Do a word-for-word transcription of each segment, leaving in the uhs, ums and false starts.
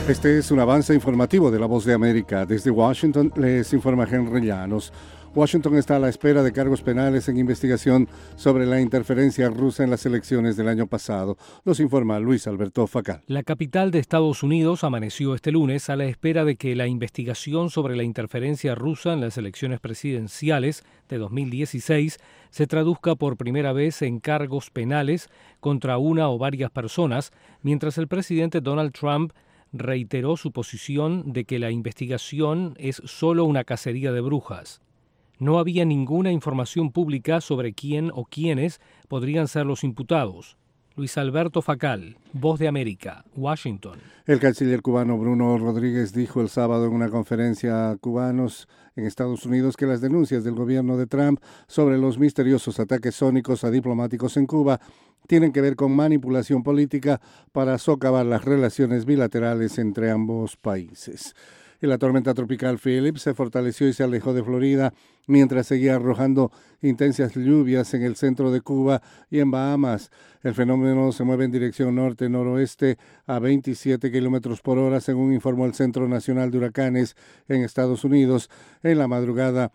Este es un avance informativo de La Voz de América. Desde Washington les informa Henry Llanos. Washington está a la espera de cargos penales en investigación sobre la interferencia rusa en las elecciones del año pasado. Nos informa Luis Alberto Facal. La capital de Estados Unidos amaneció este lunes a la espera de que la investigación sobre la interferencia rusa en las elecciones presidenciales de dos mil dieciséis se traduzca por primera vez en cargos penales contra una o varias personas, mientras el presidente Donald Trump reiteró su posición de que la investigación es solo una cacería de brujas. No había ninguna información pública sobre quién o quiénes podrían ser los imputados. Luis Alberto Facal, Voz de América, Washington. El canciller cubano Bruno Rodríguez dijo el sábado en una conferencia a cubanos en Estados Unidos que las denuncias del gobierno de Trump sobre los misteriosos ataques sónicos a diplomáticos en Cuba tienen que ver con manipulación política para socavar las relaciones bilaterales entre ambos países. Y la tormenta tropical Philip se fortaleció y se alejó de Florida mientras seguía arrojando intensas lluvias en el centro de Cuba y en Bahamas. El fenómeno se mueve en dirección norte-noroeste a veintisiete kilómetros por hora, según informó el Centro Nacional de Huracanes en Estados Unidos. En la madrugada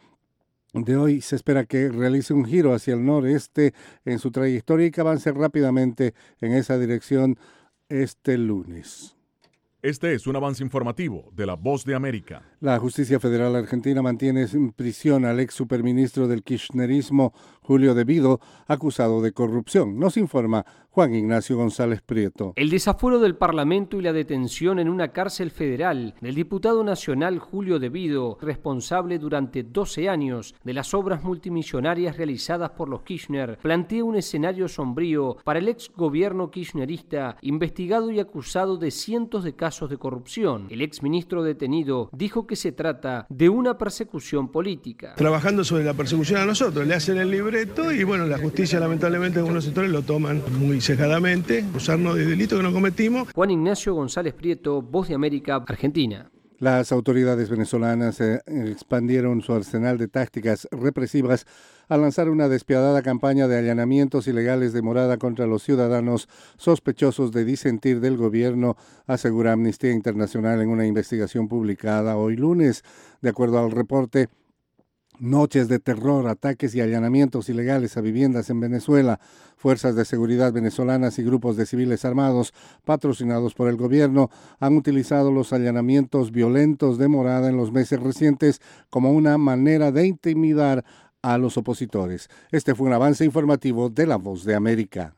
de hoy se espera que realice un giro hacia el noreste en su trayectoria y que avance rápidamente en esa dirección este lunes. Este es un avance informativo de La Voz de América. La justicia federal argentina mantiene en prisión al ex superministro del kirchnerismo, Julio De Vido, acusado de corrupción. Nos informa Juan Ignacio González Prieto. El desafuero del Parlamento y la detención en una cárcel federal del diputado nacional Julio De Vido, responsable durante doce años de las obras multimillonarias realizadas por los Kirchner, plantea un escenario sombrío para el ex gobierno kirchnerista, investigado y acusado de cientos de casos de corrupción. El ex ministro detenido dijo que se trata de una persecución política. Trabajando sobre la persecución a nosotros, le hacen el libreto y bueno, la justicia lamentablemente en algunos sectores lo toman muy cejadamente, acusarnos de delitos que no cometimos. Juan Ignacio González Prieto, Voz de América, Argentina. Las autoridades venezolanas eh, expandieron su arsenal de tácticas represivas al lanzar una despiadada campaña de allanamientos ilegales de morada contra los ciudadanos sospechosos de disentir del gobierno, asegura Amnistía Internacional en una investigación publicada hoy lunes. De acuerdo al reporte, noches de terror, ataques y allanamientos ilegales a viviendas en Venezuela. Fuerzas de seguridad venezolanas y grupos de civiles armados patrocinados por el gobierno han utilizado los allanamientos violentos de morada en los meses recientes como una manera de intimidar a los opositores. Este fue un avance informativo de La Voz de América.